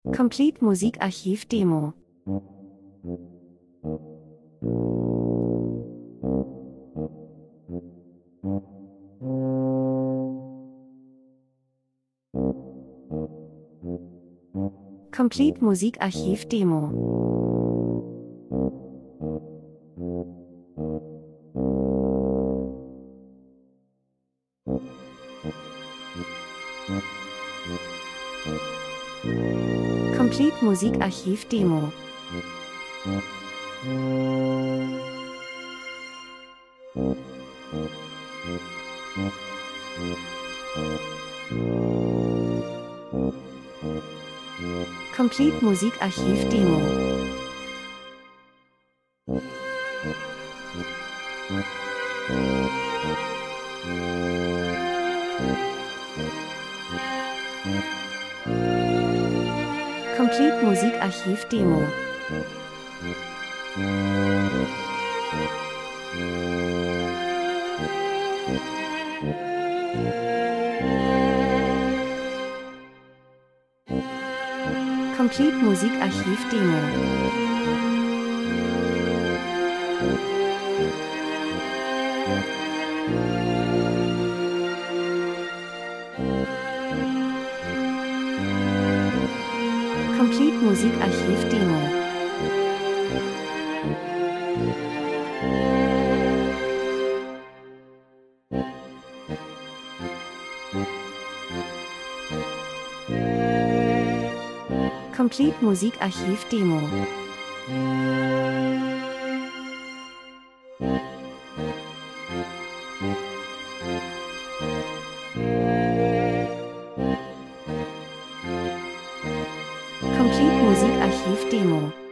Complete Musikarchiv Demo. Complete Musikarchiv Demo. Complete Musikarchiv Demo. Complete Musikarchiv Demo. Complete Musikarchiv Demo. Complete Musikarchiv Demo. Complete Musikarchiv Demo. Complete Musikarchiv Demo. Complete Musikarchiv Demo.